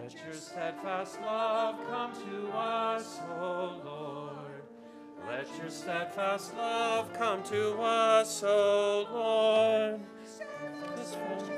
Let your steadfast love come to us, O Lord. Let your steadfast love come to us, O Lord. This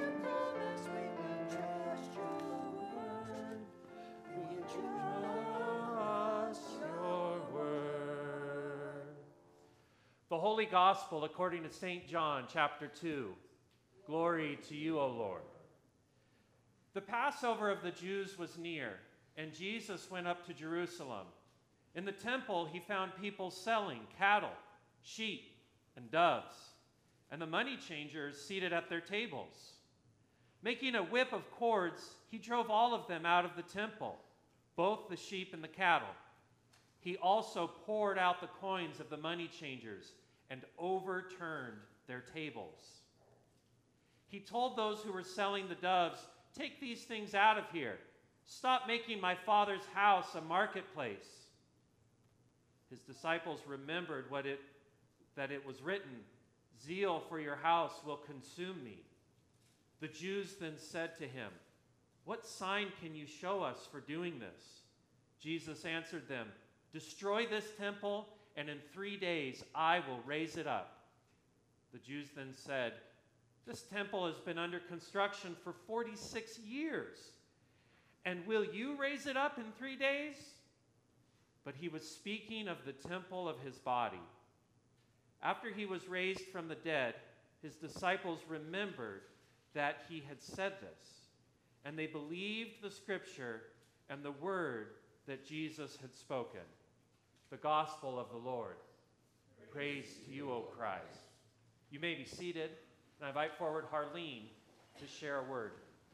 The Holy Gospel according to St. John, chapter 2. Glory to you, O Lord. The Passover of the Jews was near, and Jesus went up to Jerusalem. In the temple, he found people selling cattle, sheep, and doves, and the money changers seated at their tables. Making a whip of cords, he drove all of them out of the temple, both the sheep and the cattle. He also poured out the coins of the money changers and overturned their tables. He told those who were selling the doves, "Take these things out of here. Stop making my Father's house a marketplace." His disciples remembered that it was written, "Zeal for your house will consume me." The Jews then said to him, "What sign can you show us for doing this?" Jesus answered them, "Destroy this temple, and in 3 days I will raise it up." The Jews then said, "This temple has been under construction for 46 years, and will you raise it up in 3 days?" But he was speaking of the temple of his body. After he was raised from the dead, his disciples remembered that he had said this, and they believed the scripture and the word that Jesus had spoken. The gospel of the Lord. Praise to you, O Christ. You may be seated, and I invite forward Harleen to share a word.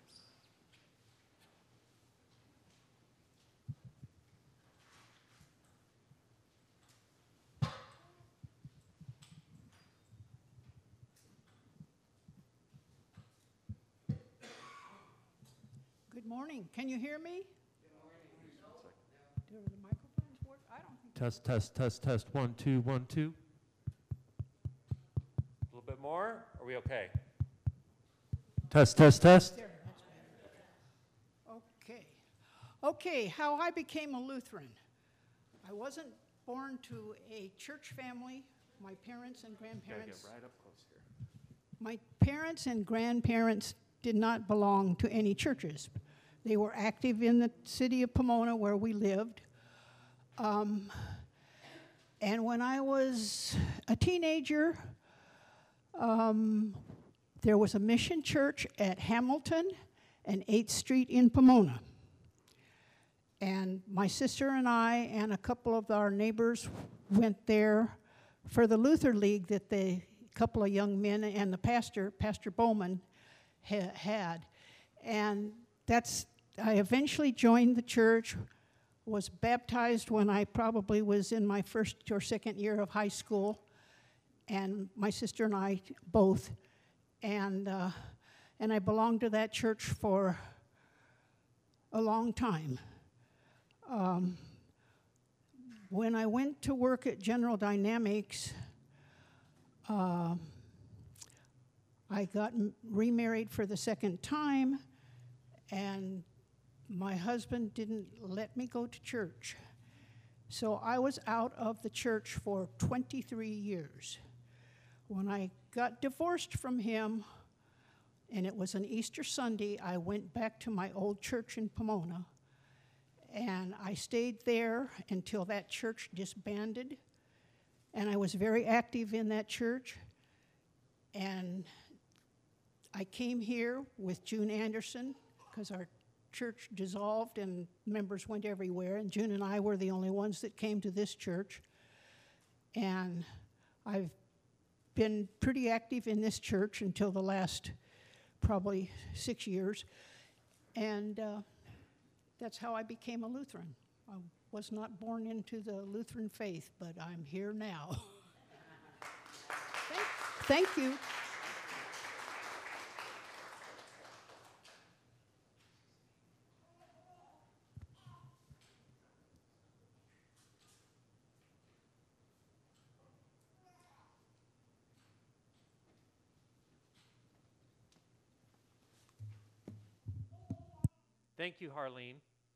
Good morning. Can you hear me? Do the microphones work? I don't think. Test, test, test, test. 1, 2, 1, 2. A little bit more. Are we okay? Test, test, test. There, that's better. Okay. Okay, how I became a Lutheran. I wasn't born to a church family. My parents and Gotta grandparents. get right up close here. My parents and grandparents did not belong to any churches. They were active in the city of Pomona where we lived. And when I was a teenager, there was a mission church at Hamilton and 8th Street in Pomona. And my sister and I and a couple of our neighbors went there for the Luther League that the couple of young men and the pastor, Pastor Bowman, had. And I eventually joined the church, was baptized when I probably was in my first or second year of high school, and my sister and I both. And I belonged to that church for a long time. When I went to work at General Dynamics, I got remarried for the second time, and my husband didn't let me go to church. So I was out of the church for 23 years. When I got divorced from him, and it was an Easter Sunday, I went back to my old church in Pomona, and I stayed there until that church disbanded, and I was very active in that church. And I came here with June Anderson because our church dissolved and members went everywhere, and June and I were the only ones that came to this church. And I've been pretty active in this church until the last probably 6 years. And that's how I became a Lutheran. I was not born into the Lutheran faith, but I'm here now. Thank you. Thank you, Harleen.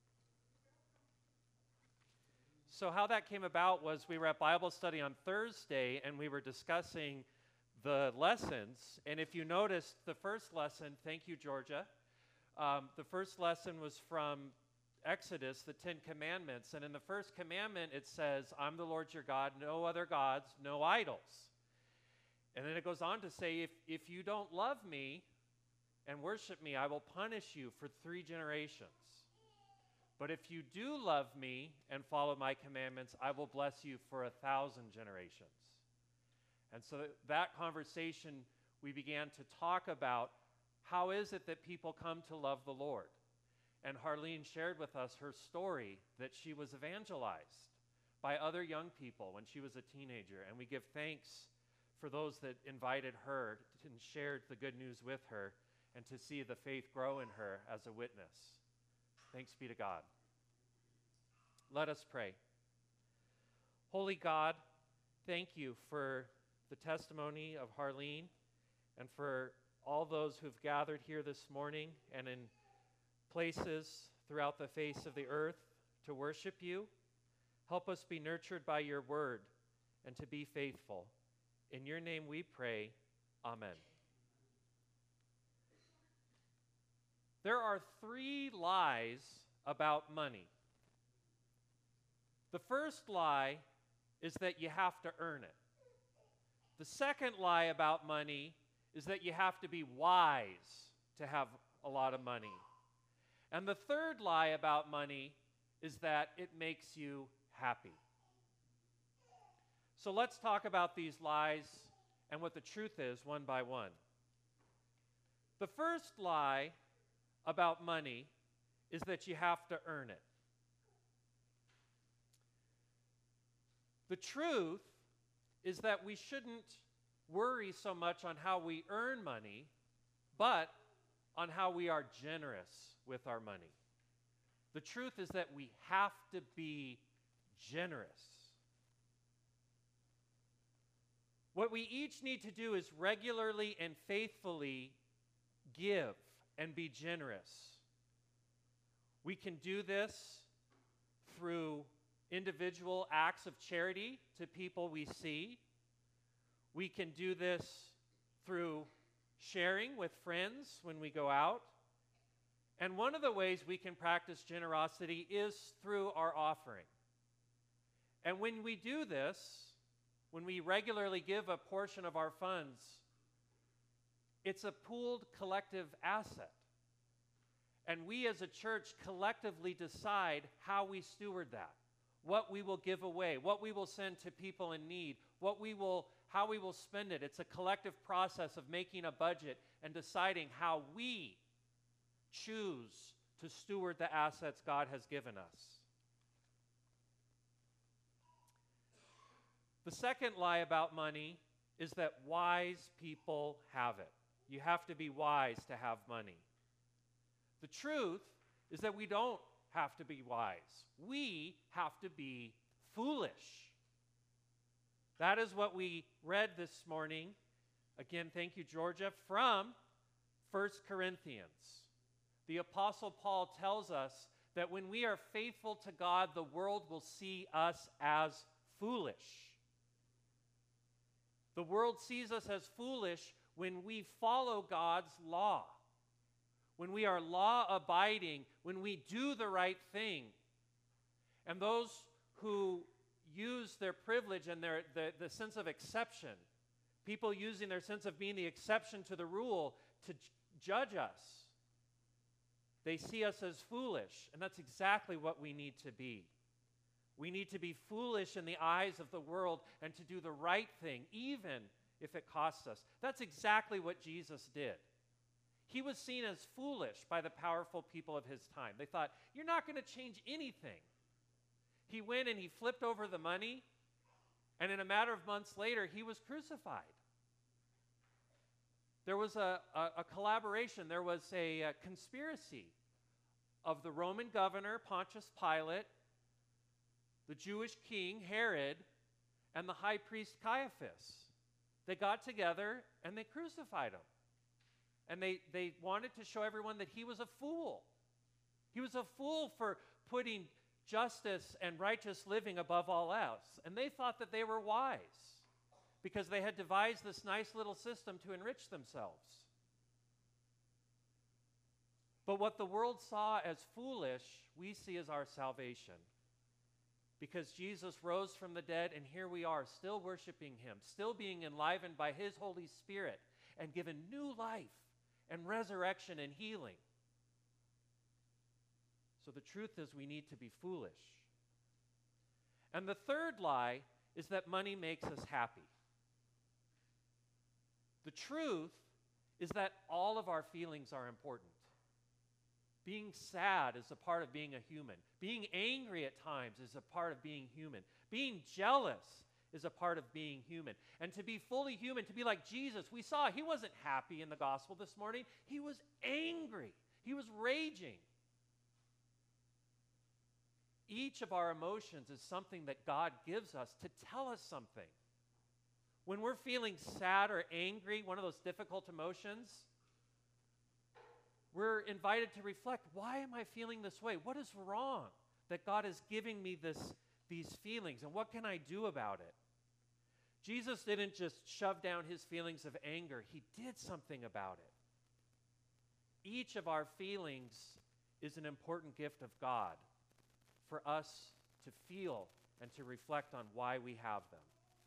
So how that came about was we were at Bible study on Thursday, and we were discussing the lessons. And if you noticed, the first lesson, thank you, Georgia, the first lesson was from Exodus, the 10 Commandments. And in the first commandment, it says, I'm the Lord your God, no other gods, no idols. And then it goes on to say, if you don't love me and worship me, I will punish you for 3 generations. But if you do love me and follow my commandments, I will bless you for 1,000 generations. And so that conversation, we began to talk about how is it that people come to love the Lord. And Harleen shared with us her story that she was evangelized by other young people when she was a teenager. And we give thanks for those that invited her and shared the good news with her, and to see the faith grow in her as a witness. Thanks be to God. Let us pray. Holy God, thank you for the testimony of Harleen and for all those who've gathered here this morning and in places throughout the face of the earth to worship you. Help us be nurtured by your word and to be faithful. In your name we pray. Amen. There are 3 lies about money. The first lie is that you have to earn it. The second lie about money is that you have to be wise to have a lot of money. And the third lie about money is that it makes you happy. So let's talk about these lies and what the truth is one by one. The first lie about money is that you have to earn it. The truth is that we shouldn't worry so much on how we earn money, but on how we are generous with our money. The truth is that we have to be generous. What we each need to do is regularly and faithfully give and be generous. We can do this through individual acts of charity to people we see. We can do this through sharing with friends when we go out. And one of the ways we can practice generosity is through our offering. And when we do this, when we regularly give a portion of our funds, it's a pooled collective asset. And we as a church collectively decide how we steward that, what we will give away, what we will send to people in need, how we will spend it. It's a collective process of making a budget and deciding how we choose to steward the assets God has given us. The second lie about money is that wise people have it. You have to be wise to have money. The truth is that we don't have to be wise. We have to be foolish. That is what we read this morning. Again, thank you, Georgia, from 1 Corinthians. The Apostle Paul tells us that when we are faithful to God, the world will see us as foolish. The world sees us as foolish when we follow God's law, when we are law-abiding, when we do the right thing. And those who use their privilege and the sense of exception, people using their sense of being the exception to the rule to judge us, they see us as foolish, and that's exactly what we need to be. We need to be foolish in the eyes of the world and to do the right thing, even if it costs us. That's exactly what Jesus did. He was seen as foolish by the powerful people of his time. They thought, you're not going to change anything. He went and he flipped over the money, and in a matter of months later, he was crucified. There was a collaboration, there was a conspiracy of the Roman governor, Pontius Pilate, the Jewish king, Herod, and the high priest, Caiaphas. They got together and they crucified him. And they wanted to show everyone that he was a fool. He was a fool for putting justice and righteous living above all else. And they thought that they were wise because they had devised this nice little system to enrich themselves. But what the world saw as foolish, we see as our salvation. Because Jesus rose from the dead, and here we are, still worshiping him, still being enlivened by his Holy Spirit, and given new life and resurrection and healing. So the truth is, we need to be foolish. And the third lie is that money makes us happy. The truth is that all of our feelings are important. Being sad is a part of being a human. Being angry at times is a part of being human. Being jealous is a part of being human. And to be fully human, to be like Jesus, we saw he wasn't happy in the gospel this morning. He was angry. He was raging. Each of our emotions is something that God gives us to tell us something. When we're feeling sad or angry, one of those difficult emotions, we're invited to reflect, why am I feeling this way? What is wrong that God is giving me these feelings, and what can I do about it? Jesus didn't just shove down his feelings of anger. He did something about it. Each of our feelings is an important gift of God for us to feel and to reflect on why we have them.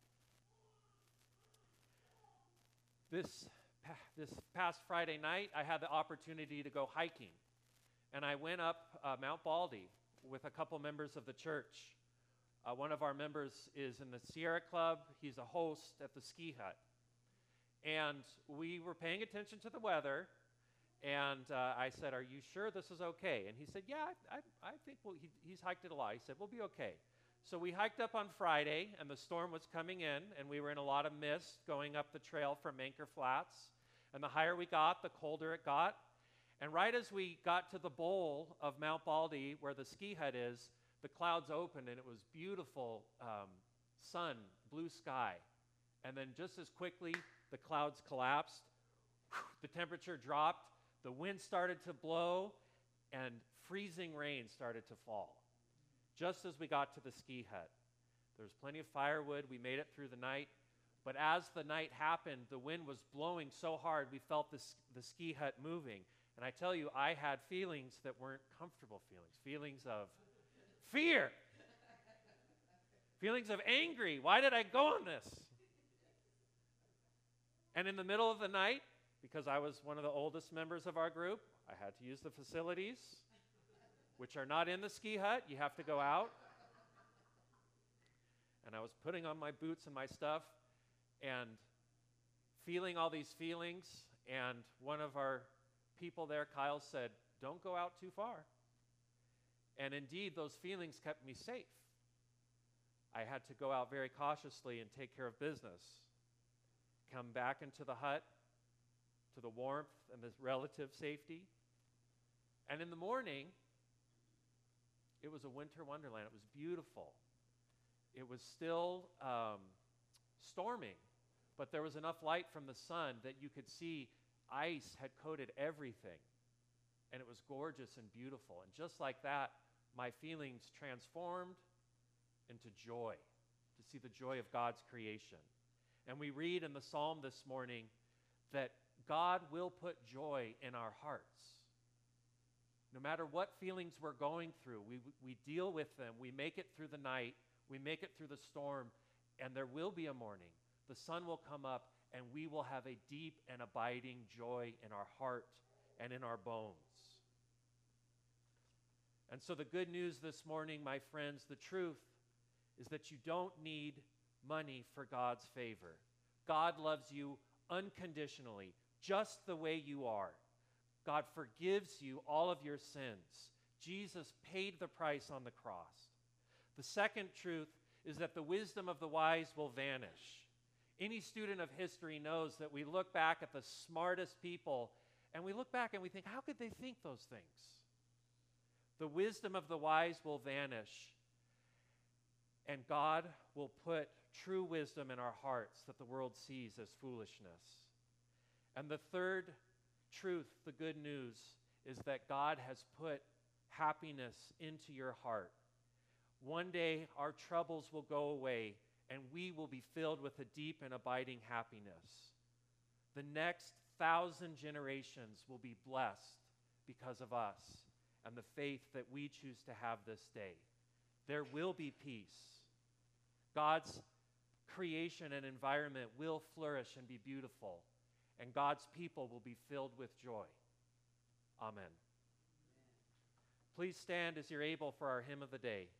This past Friday night, I had the opportunity to go hiking, and I went up Mount Baldy with a couple members of the church. One of our members is in the Sierra Club. He's a host at the ski hut. And we were paying attention to the weather, and I said, "Are you sure this is okay?" And he said, "Yeah, I think he's hiked it a lot." He said, "We'll be okay." So we hiked up on Friday, and the storm was coming in, and we were in a lot of mist going up the trail from Anchor Flats. And the higher we got, the colder it got. And right as we got to the bowl of Mount Baldy, where the ski hut is, the clouds opened, and it was beautiful sun, blue sky. And then just as quickly, the clouds collapsed, the temperature dropped, the wind started to blow, and freezing rain started to fall. Just as we got to the ski hut. There was plenty of firewood. We made it through the night. But as the night happened, the wind was blowing so hard, we felt the ski hut moving. And I tell you, I had feelings that weren't comfortable feelings. Feelings of fear. Feelings of angry. Why did I go on this? And in the middle of the night, because I was one of the oldest members of our group, I had to use the facilities, which are not in the ski hut. You have to go out. And I was putting on my boots and my stuff and feeling all these feelings. And one of our people there, Kyle, said, "Don't go out too far." And indeed, those feelings kept me safe. I had to go out very cautiously and take care of business. Come back into the hut, to the warmth and the relative safety. And in the morning, it was a winter wonderland. It was beautiful. It was still storming, but there was enough light from the sun that you could see ice had coated everything. And it was gorgeous and beautiful. And just like that, my feelings transformed into joy, to see the joy of God's creation. And we read in the psalm this morning that God will put joy in our hearts. No matter what feelings we're going through, we deal with them. We make it through the night. We make it through the storm. And there will be a morning. The sun will come up, and we will have a deep and abiding joy in our heart and in our bones. And so the good news this morning, my friends, the truth is that you don't need money for God's favor. God loves you unconditionally, just the way you are. God forgives you all of your sins. Jesus paid the price on the cross. The second truth is that the wisdom of the wise will vanish. Any student of history knows that we look back at the smartest people, and we look back and we think, how could they think those things? The wisdom of the wise will vanish, and God will put true wisdom in our hearts that the world sees as foolishness. And the third truth, the good news, is that God has put happiness into your heart. One day our troubles will go away and we will be filled with a deep and abiding happiness. The next 1,000 generations will be blessed because of us and the faith that we choose to have this day. There will be peace. God's creation and environment will flourish and be beautiful, and God's people will be filled with joy. Amen. Please stand as you're able for our hymn of the day.